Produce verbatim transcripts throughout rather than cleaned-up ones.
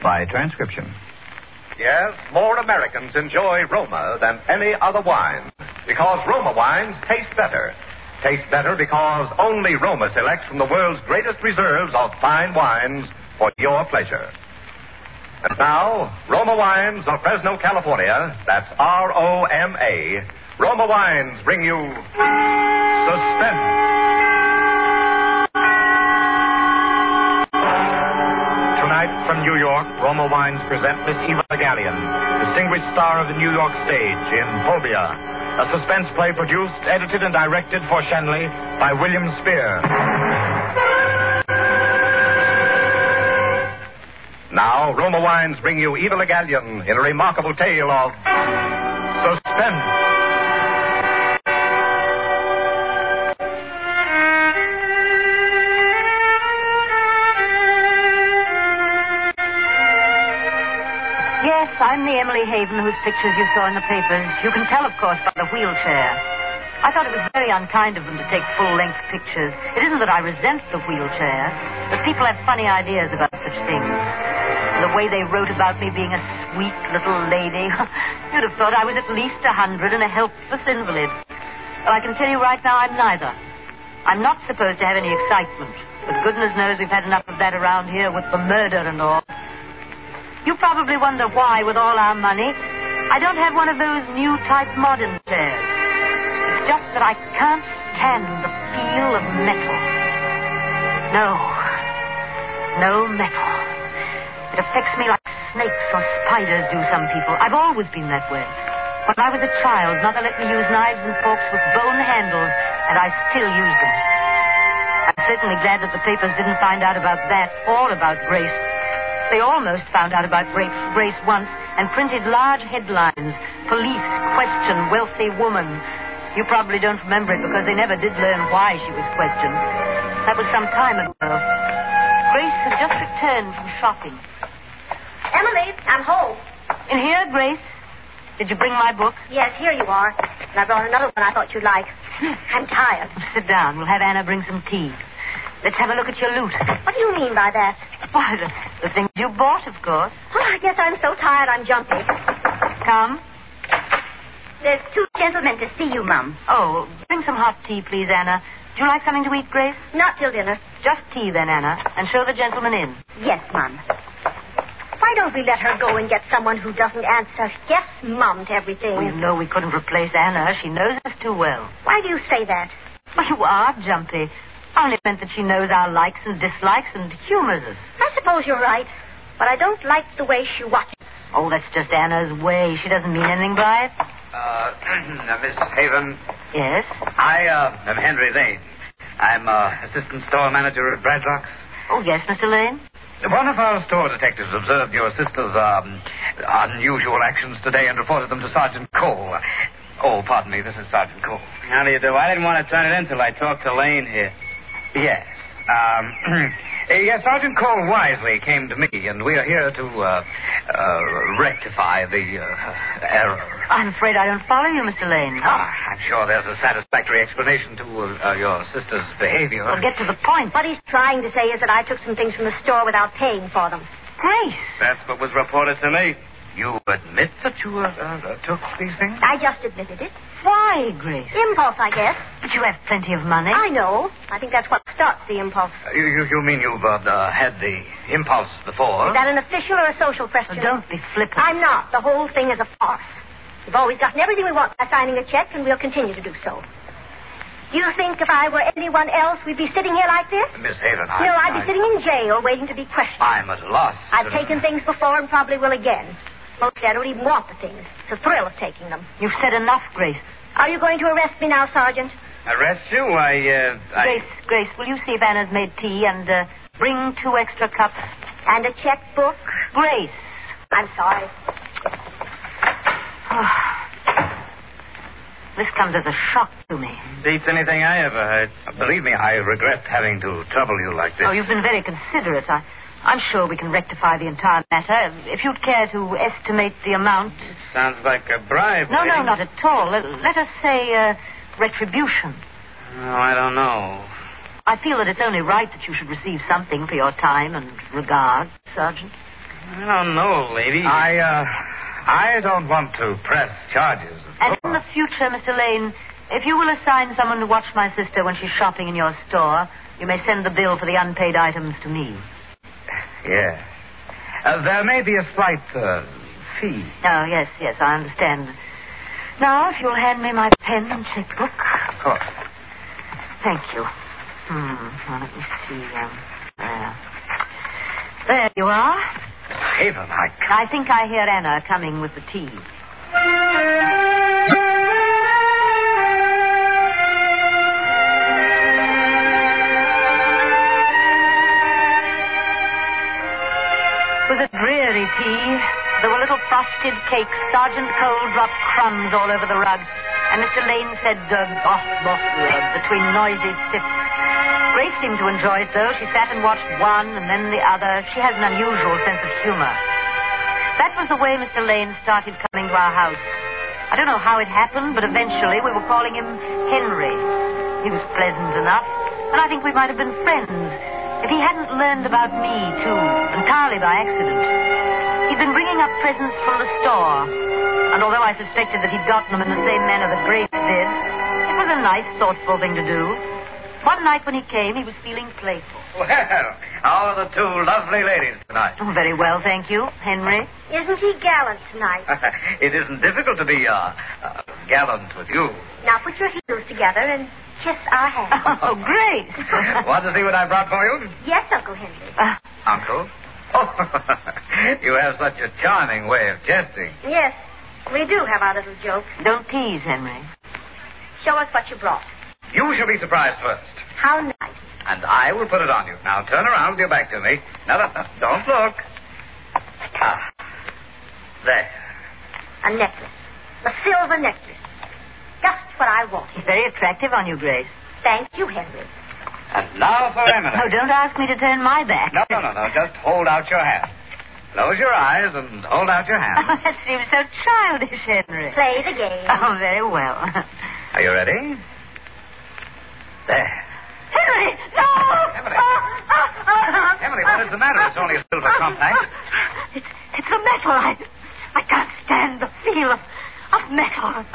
by transcription. Yes, more Americans enjoy Roma than any other wine because Roma wines taste better. Taste better because only Roma selects from the world's greatest reserves of fine wines for your pleasure. And now, Roma Wines of Fresno, California, that's R O M A, Roma Wines bring you Suspense. Tonight from New York, Roma Wines present Miss Eva Gallion, distinguished star of the New York stage in Phobia, a suspense play produced, edited, and directed for Shenley by William Spear. Now, Roma Wines bring you Eva Le Gallion in a remarkable tale of suspense. Yes, I'm the Emily Haven whose pictures you saw in the papers. You can tell, of course, by the wheelchair. I thought it was very unkind of them to take full-length pictures. It isn't that I resent the wheelchair, but people have funny ideas about such things. The way they wrote about me being a sweet little lady, you'd have thought I was at least a hundred and a helpless invalid. Well, I can tell you right now I'm neither. I'm not supposed to have any excitement, but goodness knows we've had enough of that around here with the murder and all. You probably wonder why, with all our money, I don't have one of those new type modern chairs. It's just that I can't stand the feel of metal. No. No metal. It affects me like snakes or spiders do some people. I've always been that way. When I was a child, Mother let me use knives and forks with bone handles, and I still use them. I'm certainly glad that the papers didn't find out about that or about Grace. They almost found out about Grace, Grace once and printed large headlines. Police question wealthy woman. You probably don't remember it because they never did learn why she was questioned. That was some time ago. Grace had just returned from shopping. Emily, I'm home. In here, Grace? Did you bring my book? Yes, here you are. And I brought another one I thought you'd like. I'm tired. Sit down. We'll have Anna bring some tea. Let's have a look at your loot. What do you mean by that? Why, the, the things you bought, of course. Oh, I guess I'm so tired I'm jumpy. Come. There's two gentlemen to see you, Mum. Oh, bring some hot tea, please, Anna. Do you like something to eat, Grace? Not till dinner. Just tea, then, Anna, and show the gentleman in. Yes, Mum. Why don't we let her go and get someone who doesn't answer yes, Mum, to everything? Well, you know we couldn't replace Anna. She knows us too well. Why do you say that? Well, you are jumpy. I only meant that she knows our likes and dislikes and humors us. I suppose you're right, but I don't like the way she watches. Oh, that's just Anna's way. She doesn't mean anything by it. Uh, Miss Haven. Yes? I, uh, am Henry Lane. I'm, uh, assistant store manager at Bradlock's. Oh, yes, Mister Lane? One of our store detectives observed your sister's, um, unusual actions today and reported them to Sergeant Cole. Oh, pardon me, this is Sergeant Cole. How do you do? I didn't want to turn it in till I talked to Lane here. Yes. Um, yes, Sergeant Cole wisely came to me, and we are here to, uh, uh, rectify the, uh, error. I'm afraid I don't follow you, Mister Lane. Ah, I'm sure there's a satisfactory explanation to uh, your sister's behavior. Well, get to the point. What he's trying to say is that I took some things from the store without paying for them. Grace. That's what was reported to me. You admit that you uh, uh, took these things? I just admitted it. Why, Grace? Impulse, I guess. But you have plenty of money. I know. I think that's what starts the impulse. Uh, you, you, you mean you've uh, uh, had the impulse before? Is that an official or a social question? Oh, don't be flippant. I'm not. The whole thing is a farce. We've always gotten everything we want by signing a check, and we'll continue to do so. Do you think if I were anyone else, we'd be sitting here like this? Miss Haven, I... No, I'd I... be sitting in jail waiting to be questioned. I'm at a loss. I've taken things before and probably will again. Mostly I don't even want the things. It's a thrill of taking them. You've said enough, Grace. Are you going to arrest me now, Sergeant? Arrest you? I, uh, I... Grace, Grace, will you see if Anna's made tea and uh, bring two extra cups? And a checkbook? Grace. I'm sorry. Oh. This comes as a shock to me. Beats anything I ever heard. Believe me, I regret having to trouble you like this. Oh, you've been very considerate. I, I'm sure we can rectify the entire matter. If you'd care to estimate the amount. It sounds like a bribe. No, lady. no, not at all. Let, let us say uh, retribution. Oh, I don't know. I feel that it's only right that you should receive something for your time and regard, Sergeant. I don't know, lady. I, uh, I don't want to press charges. And in the future, Mister Lane, if you will assign someone to watch my sister when she's shopping in your store, you may send the bill for the unpaid items to me. Yeah. Uh, there may be a slight, uh, fee. Oh, yes, yes, I understand. Now, if you'll hand me my pen and checkbook. Of course. Thank you. Hmm, now let me see. Um, there. There you are. Haven, I... I think I hear Anna coming with the tea. It was a dreary tea. There were little frosted cakes, Sergeant Cole dropped crumbs all over the rug, and Mister Lane said, uh, boff, boff, uh, between noisy sips. Grace seemed to enjoy it, though. She sat and watched one and then the other. She has an unusual sense of humor. That was the way Mister Lane started coming to our house. I don't know how it happened, but eventually we were calling him Henry. He was pleasant enough, and I think we might have been friends if he hadn't learned about me, too, entirely by accident. He'd been bringing up presents from the store, and although I suspected that he'd gotten them in the same manner that Grace did, it was a nice, thoughtful thing to do. One night when he came, he was feeling playful. Well, how are the two lovely ladies tonight? Oh, very well, thank you. Henry? Isn't he gallant tonight? It isn't difficult to be, uh, uh, gallant with you. Now put your heels together and kiss our hands. Oh, Grace. Want to see what I brought for you? Yes, Uncle Henry. Uh, Uncle? Oh, you have such a charming way of jesting. Yes, we do have our little jokes. don't tease, Henry. Show us what you brought. You shall be surprised first. How nice. And I will put it on you. Now turn around with your back to me. Now, no, no, don't look. Ah. There. A necklace. A silver necklace. Just what I wanted. It's very attractive on you, Grace. Thank you, Henry. And now for Emily. Oh, don't ask me to turn my back. No, no, no, no. Just hold out your hand. Close your eyes and hold out your Oh, hand. that seems so childish, Henry. Play the game. Oh, very well. Are you ready? There. Henry, no! Emily. Oh, oh, oh. Emily, what is the matter? It's only a silver compact. It's, it's the metal. I, I can't stand the feel of, of metal.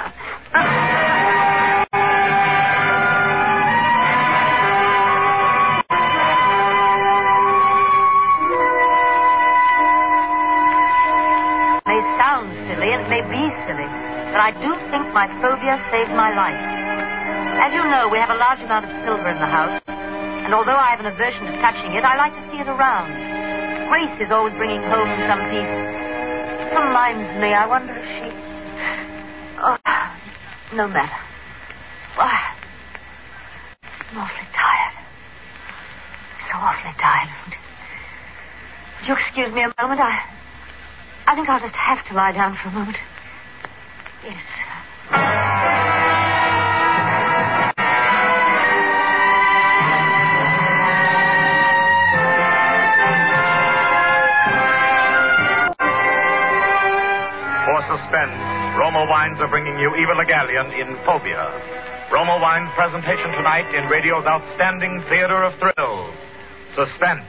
May sound silly and may be silly, but I do think my phobia saved my life. As you know, we have a large amount of silver in the house, and although I have an aversion to touching it, I like to see it around. Grace is always bringing home some piece. It reminds me, I wonder if she... Oh, no matter. Why, I'm awfully tired. So awfully tired. Would you excuse me a moment? I, I think I'll just have to lie down for a moment. Yes. Suspense. Roma Wines are bringing you Eva Le Gallienne in Phobia. Roma Wines' presentation tonight in radio's outstanding theater of thrills, Suspense.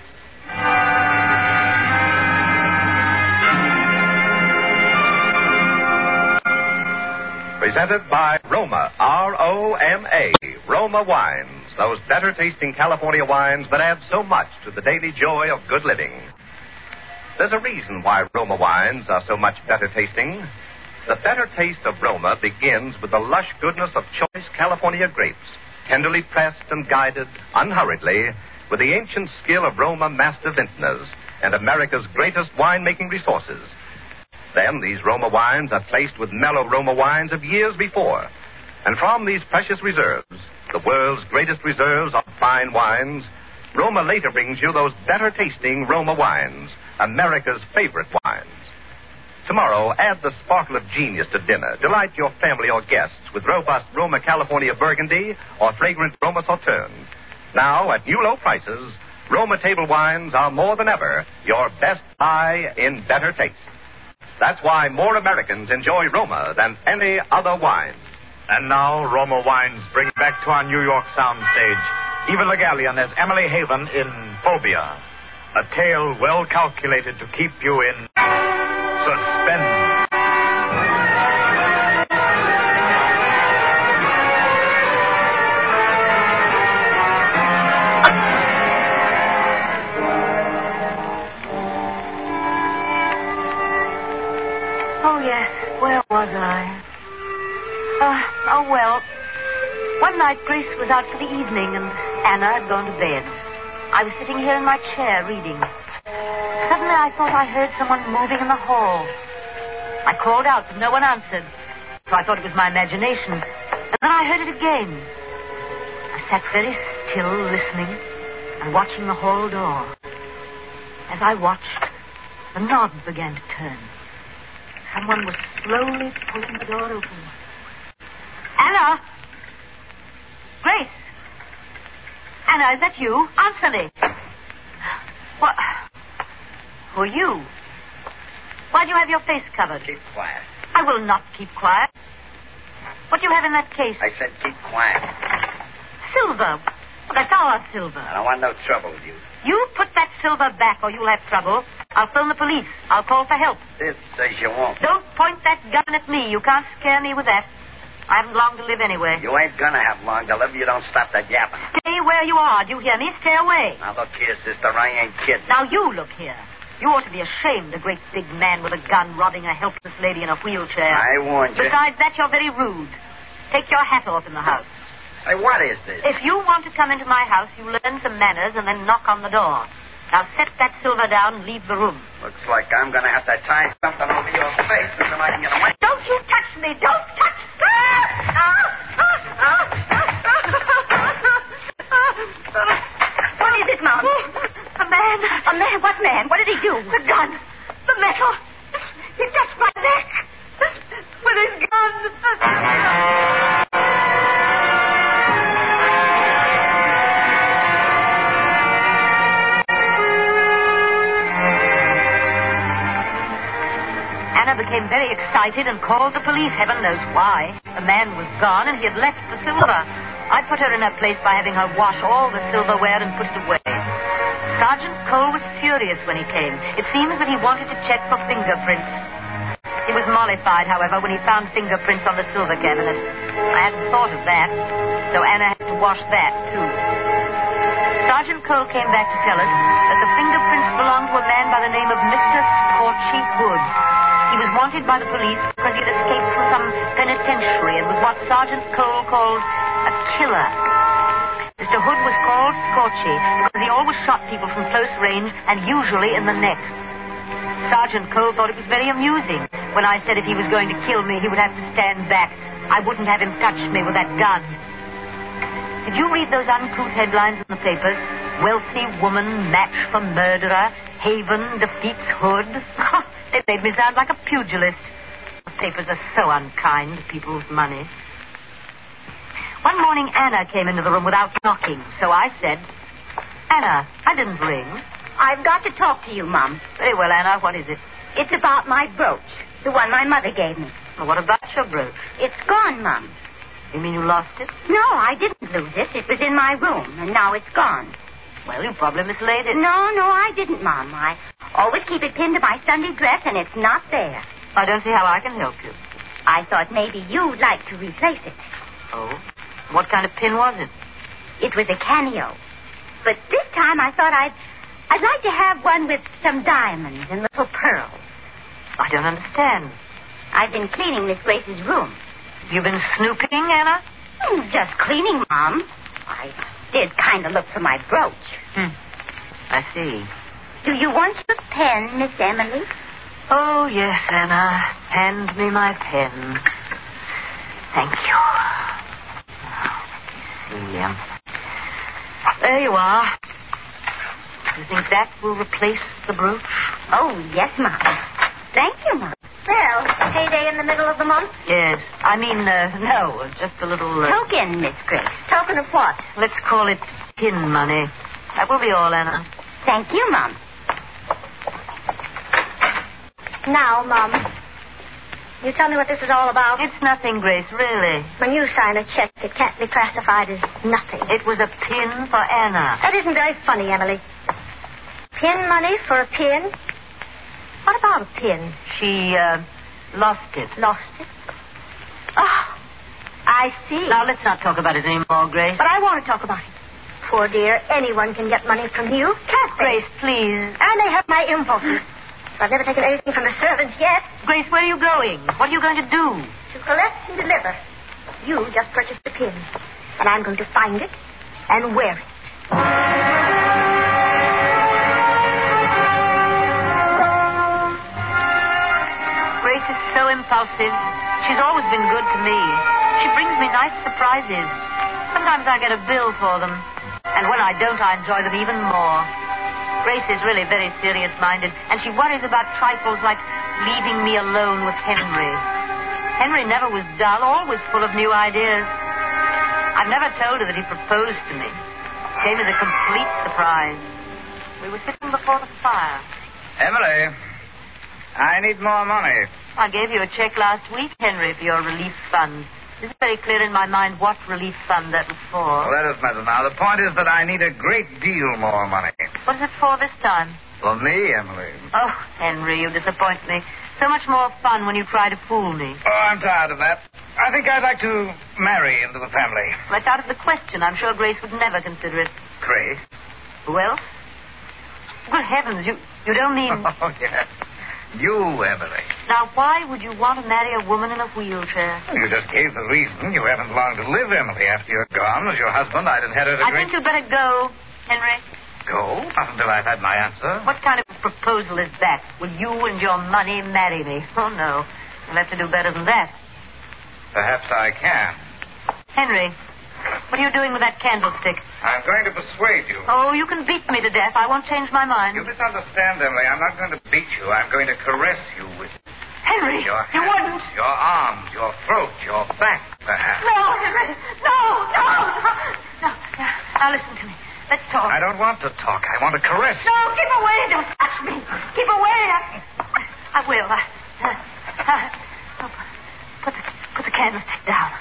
Presented by Roma, R O M A, Roma Wines, those better-tasting California wines that add so much to the daily joy of good living. There's a reason why Roma wines are so much better tasting. The better taste of Roma begins with the lush goodness of choice California grapes, tenderly pressed and guided, unhurriedly, with the ancient skill of Roma master vintners and America's greatest winemaking resources. Then these Roma wines are placed with mellow Roma wines of years before. And from these precious reserves, the world's greatest reserves of fine wines, Roma later brings you those better tasting Roma wines, America's favorite wines. Tomorrow, add the sparkle of genius to dinner. Delight your family or guests with robust Roma California Burgundy or fragrant Roma Sauterne. Now, at new low prices, Roma table wines are more than ever your best buy in better taste. That's why more Americans enjoy Roma than any other wine. And now, Roma Wines bring back to our New York soundstage Eva Le Gallienne as Emily Haven in Phobia. A tale well calculated to keep you in suspense. Oh, yes. Where was I? Uh, oh, well. One night, Grace was out for the evening, and Anna had gone to bed. I was sitting here in my chair reading. Suddenly, I thought I heard someone moving in the hall. I called out, but no one answered. So I thought it was my imagination. And then I heard it again. I sat very still, listening, and watching the hall door. As I watched, the knob began to turn. Someone was slowly pulling the door open. Anna! Grace! Anna, is that you? Answer me. What? Who are you? Why do you have your face covered? Keep quiet. I will not keep quiet. What do you have in that case? I said keep quiet. Silver. That's our silver. I don't want no trouble with you. You put that silver back or you'll have trouble. I'll phone the police. I'll call for help. This says you won't. Don't point that gun at me. You can't scare me with that. I haven't long to live anyway. You ain't gonna have long to live. You don't stop that yapping. Stay where you are. Do you hear me? Stay away. Now look here, sister. I ain't kidding. Now you look here. You ought to be ashamed, a great big man with a gun robbing a helpless lady in a wheelchair. I warned you. Besides that, you're very rude. Take your hat off in the house. Hey, what is this? If you want to come into my house, you learn some manners and then knock on the door. Now set that silver down and leave the room. Looks like I'm gonna have to tie something over your face until I can get away. Don't you touch me! Don't touch me! What is it, Mom? A man. A man? What man? What did he do? The gun. The metal. He touched my neck with his gun. Anna became very excited and called the police. Heaven knows why. The man was gone and he had left the silver. I put her in her place by having her wash all the silverware and put it away. Sergeant Cole was furious when he came. It seems that he wanted to check for fingerprints. He was mollified, however, when he found fingerprints on the silver cabinet. I hadn't thought of that, so Anna had to wash that, too. Sergeant Cole came back to tell us that the fingerprints belonged to a man by the name of Mister Scorchy Hood. He was wanted by the police because he had escaped from some penitentiary and was what Sergeant Cole called a killer. Mister Hood was called Scorchy because he always shot people from close range and usually in the neck. Sergeant Cole thought it was very amusing when I said if he was going to kill me, he would have to stand back. I wouldn't have him touch me with that gun. Did you read those uncouth headlines in the papers? Wealthy woman match for murderer. Haven defeats Hood. They made me sound like a pugilist. The papers are so unkind to people with money. One morning, Anna came into the room without knocking, so I said, Anna, I didn't ring. I've got to talk to you, Mom. Very well, Anna, what is it? It's about my brooch, the one my mother gave me. Well, what about your brooch? It's gone, Mom. You mean you lost it? No, I didn't lose it. It was in my room, and now it's gone. Well, you probably mislaid it. No, no, I didn't, Mom. I always keep it pinned to my Sunday dress, and it's not there. I don't see how I can help you. I thought maybe you'd like to replace it. Oh? What kind of pin was it? It was a cameo. But this time I thought I'd... I'd like to have one with some diamonds and little pearls. I don't understand. I've been cleaning Miss Grace's room. You've been snooping, Anna? Mm, Just cleaning, Mom. I did kind of look for my brooch. Hmm. I see. Do you want your pen, Miss Emily? Oh, yes, Anna. Hand me my pen. Thank you. Let me see. Um, there you are. You think that will replace the brooch? Oh, yes, Mom. Thank you, Mom. Well, payday in the middle of the month? Yes. I mean, uh, no, just a little... Uh, Token, Miss Grace. Token of what? let's call it pin money. That will be all, Anna. Thank you, Mom. Now, Mom, you tell me what this is all about. It's nothing, Grace, really. When you sign a check, it can't be classified as nothing. It was a pin for Anna. That isn't very funny, Emily. Pin money for a pin? What about a pin? She, uh, lost it. Lost it? Oh, I see. Now, let's not talk about it anymore, Grace. But I want to talk about it. Poor dear, anyone can get money from you, can't they? Grace, please. And they have my impulses. I've never taken anything from the servants yet. Grace, where are you going? What are you going to do? To collect and deliver. You just purchased the pin. And I'm going to find it and wear it. Grace is so impulsive. She's always been good to me. She brings me nice surprises. Sometimes I get a bill for them. And when I don't, I enjoy them even more. Grace is really very serious-minded, and she worries about trifles like leaving me alone with Henry. Henry never was dull, always full of new ideas. I've never told her that he proposed to me. It came as a complete surprise. We were sitting before the fire. Emily, I need more money. I gave you a check last week, Henry, for your relief fund. It isn't very clear in my mind what relief fund that was for. Well, that doesn't matter now. The point is that I need a great deal more money. What is it for this time? For me, Emily. Oh, Henry, you disappoint me. So much more fun when you try to fool me. Oh, I'm tired of that. I think I'd like to marry into the family. Well, that's out of the question. I'm sure Grace would never consider it. Grace? Who else? Good heavens, you, you don't mean... Oh, yes. You, Emily. Now, why would you want to marry a woman in a wheelchair? You just gave the reason. You haven't long to live, Emily. After you're gone, as your husband, I'd inherit a I great... think you'd better go, Henry. Go? Not until I've had my answer. What kind of proposal is that? Will you and your money marry me? Oh, no. You'll have to do better than that. Perhaps I can. Henry, what are you doing with that candlestick? I'm going to persuade you. Oh, you can beat me to death. I won't change my mind. You misunderstand, Emily. I'm not going to beat you. I'm going to caress you with Henry, your you hands, wouldn't. your arms, your throat, your back, perhaps. No, Henry. No, no, no. No. Now, listen to me. Let's talk. I don't want to talk. I want to caress you. No, keep away. Don't touch me. Keep away. I, I will. I, uh, uh, put, the, put the candlestick down.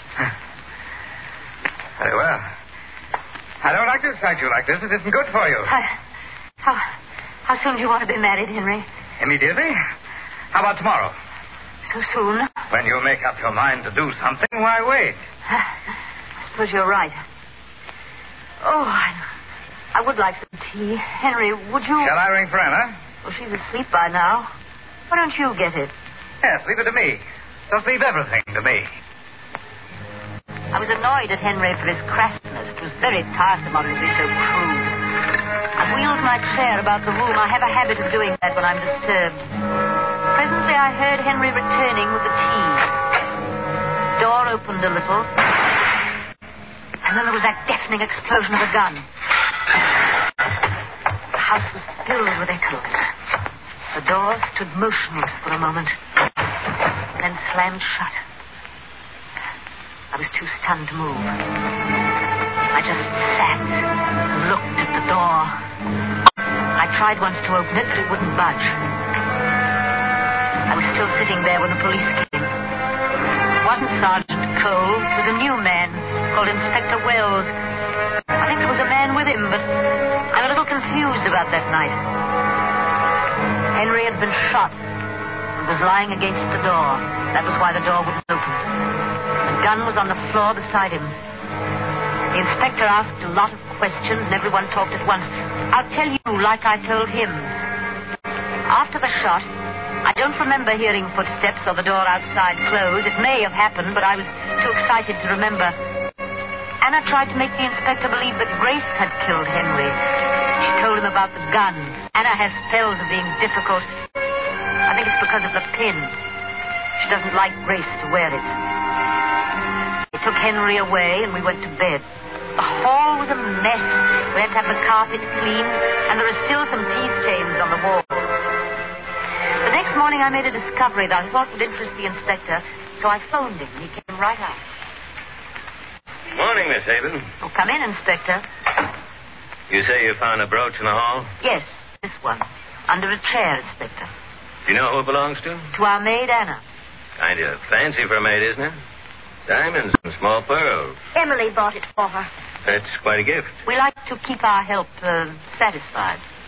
Very well. I don't like to excite you like this. It isn't good for you. I, how, how soon do you want to be married, Henry? Immediately? How about tomorrow? So soon? When you make up your mind to do something, why wait? I suppose you're right. Oh, I, I would like some tea. Henry, would you... Shall I ring for Anna? Well, she's asleep by now. Why don't you get it? Yes, leave it to me. Just leave everything to me. I was annoyed at Henry for his crassness. It was very tiresome of him to be so crude. I wheeled my chair about the room. I have a habit of doing that when I'm disturbed. Presently, I heard Henry returning with the tea. The door opened a little. And then there was that deafening explosion of a gun. The house was filled with echoes. The door stood motionless for a moment, then slammed shut. I was too stunned to move. I just sat and looked at the door. I tried once to open it, but it wouldn't budge. I was still sitting there when the police came. It wasn't Sergeant Cole. It was a new man called Inspector Wells. I think there was a man with him, but I'm a little confused about that night. Henry had been shot and was lying against the door. That was why the door wouldn't open. The gun was on the floor beside him. The inspector asked a lot of questions, and everyone talked at once. I'll tell you like I told him. After the shot, I don't remember hearing footsteps or the door outside close. It may have happened, but I was too excited to remember. Anna tried to make the inspector believe that Grace had killed Henry. She told him about the gun. Anna has spells of being difficult. I think it's because of the pin. She doesn't like Grace to wear it. They took Henry away, and we went to bed. The hall was a mess. We had to have the carpet cleaned, and there are still some tea stains on the walls. The next morning, I made a discovery that I thought would interest the inspector, so I phoned him, and he came right out. Morning, Miss Haven. Oh, come in, Inspector. You say you found a brooch in the hall? Yes, this one. Under a chair, Inspector. Do you know who it belongs to? To our maid, Anna. Kind of fancy for a maid, isn't it? Diamonds and small pearls. Emily bought it for her. That's quite a gift. We like to keep our help uh, satisfied.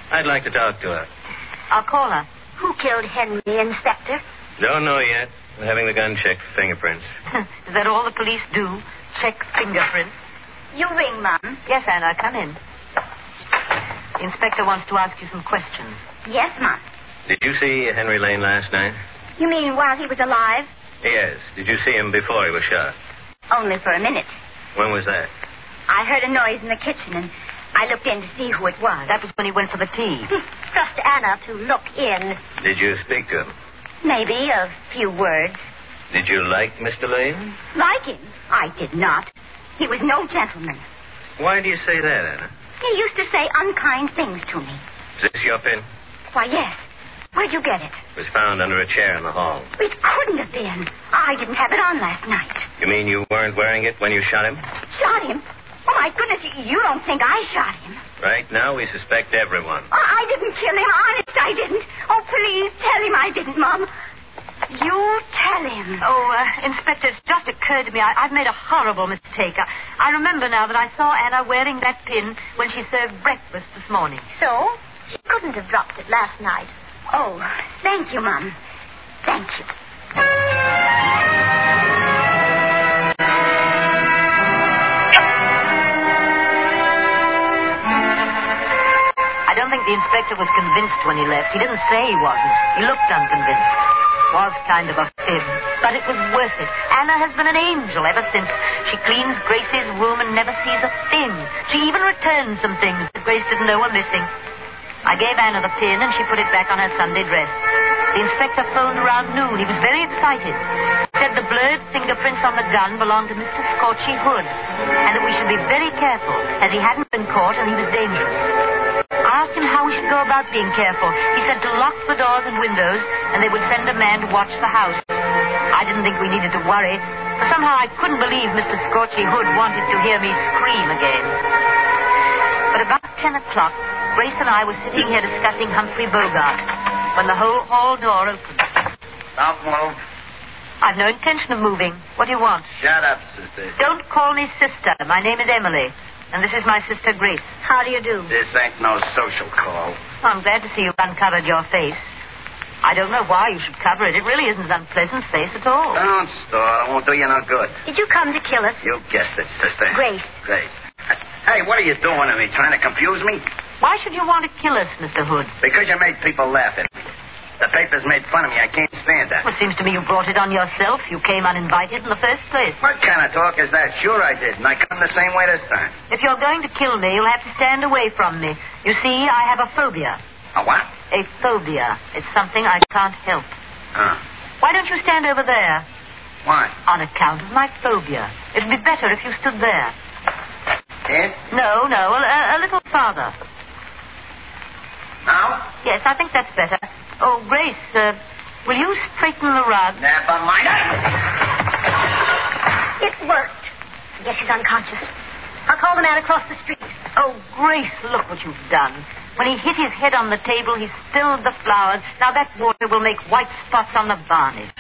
I'd like to talk to her. I'll call her. Who killed Henry, Inspector? Don't know yet. We're having the gun checked for fingerprints. Is that all the police do? Check fingerprints? You ring, Mum. Yes, Anna, come in. The inspector wants to ask you some questions. Yes, Mum. Did you see Henry Lane last night? You mean while he was alive? Yes. Did you see him before he was shot? Only for a minute. When was that? I heard a noise in the kitchen, and I looked in to see who it was. That was when he went for the tea. Trust Anna to look in. Did you speak to him? Maybe a few words. Did you like Mister Lane? Like him? I did not. He was no gentleman. Why do you say that, Anna? He used to say unkind things to me. Is this your pin? Why, yes. Where'd you get it? It was found under a chair in the hall. It couldn't have been. I didn't have it on last night. You mean you weren't wearing it when you shot him? Shot him? Oh, my goodness, you, you don't think I shot him? Right now, we suspect everyone. Oh, I didn't kill him. Honest, I didn't. Oh, please, tell him I didn't, Mom. You tell him. Oh, uh, Inspector, it's just occurred to me. I, I've made a horrible mistake. I, I remember now that I saw Anna wearing that pin when she served breakfast this morning. So? She couldn't have dropped it last night. Oh, thank you, Mom. Thank you. I don't think the inspector was convinced when he left. He didn't say he wasn't. He looked unconvinced. Was kind of a fib, but it was worth it. Anna has been an angel ever since. She cleans Grace's room and never sees a thing. She even returns some things that Grace didn't know were missing. I gave Anna the pin, and she put it back on her Sunday dress. The inspector phoned around noon. He was very excited. He said the blurred fingerprints on the gun belonged to Mister Scorchy Hood, and that we should be very careful, as he hadn't been caught and he was dangerous. I asked him how we should go about being careful. He said to lock the doors and windows, and they would send a man to watch the house. I didn't think we needed to worry, but somehow I couldn't believe Mister Scorchy Hood wanted to hear me scream again. But about ten o'clock, Grace and I were sitting here discussing Humphrey Bogart when the whole hall door opened. Don't move. I've no intention of moving. What do you want? Shut up, sister. Don't call me sister. My name is Emily, and this is my sister Grace. How do you do? This ain't no social call. I'm glad to see you've uncovered your face. I don't know why you should cover it. It really isn't an unpleasant face at all. Don't stall. It won't do you no good. Did you come to kill us? You guessed it, sister. Grace. Grace. Hey, what are you doing to me? Trying to confuse me? Why should you want to kill us, Mister Hood? Because you made people laugh at me. The papers made fun of me. I can't stand that. Well, it seems to me you brought it on yourself. You came uninvited in the first place. What kind of talk is that? Sure I did, and I come the same way this time. If you're going to kill me, you'll have to stand away from me. You see, I have a phobia. A what? A phobia. It's something I can't help. Huh. Why don't you stand over there? Why? On account of my phobia. It'd be better if you stood there. Yes? No, no, a, a little farther. Now? Yes, I think that's better. Oh, Grace, uh, will you straighten the rug? Never mind. It worked. I guess he's unconscious. I'll call the man across the street. Oh, Grace, look what you've done. When he hit his head on the table, he spilled the flowers. Now that water will make white spots on the varnish.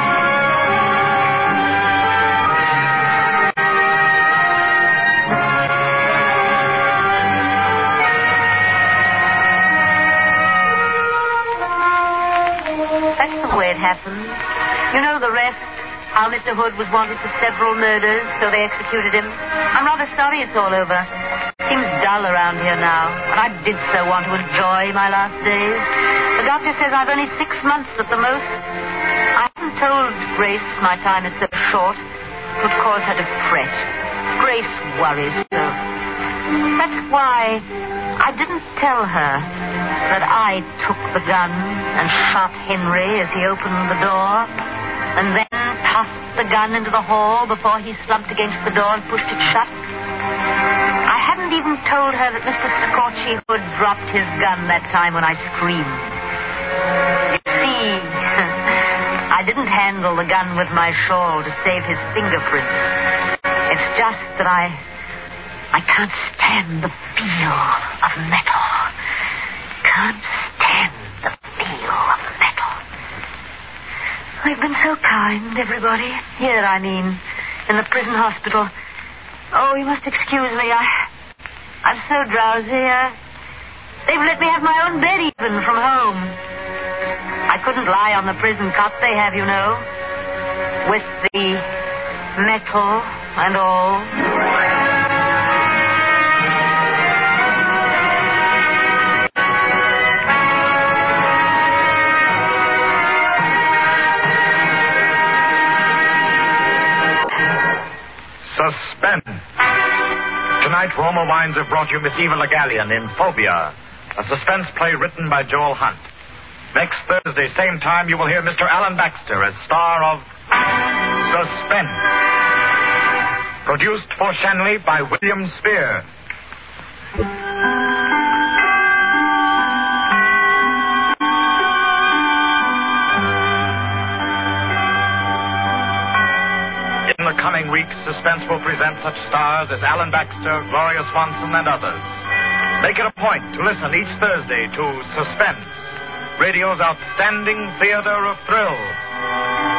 That's the way it happened. You know the rest. How Mister Hood was wanted for several murders, so they executed him. I'm rather sorry it's all over. Seems dull around here now, and I did so want to enjoy my last days. The doctor says I've only six months at the most. I haven't told Grace my time is so short. It would cause her to fret. Grace worries so. That's why I didn't tell her that I took the gun and shot Henry as he opened the door, and then tossed the gun into the hall before he slumped against the door and pushed it shut. I hadn't even told her that Mister Scorchy Hood dropped his gun that time when I screamed. You see, I didn't handle the gun with my shawl to save his fingerprints. It's just that I... I can't stand the feel of metal. Can't stand the feel of metal. They've been so kind, everybody. Here, I mean, in the prison hospital. Oh, you must excuse me. I, I'm so drowsy. I, They've let me have my own bed even from home. I couldn't lie on the prison cot they have, you know, with the metal and all. Suspense. Tonight, Roma Wines have brought you Miss Eva Le Gallion in Phobia, a suspense play written by Joel Hunt. Next Thursday, same time, you will hear Mister Alan Baxter as star of Suspense. Produced for Shanley by William Spear. In the coming weeks, Suspense will present such stars as Alan Baxter, Gloria Swanson, and others. Make it a point to listen each Thursday to Suspense, radio's outstanding theater of thrills.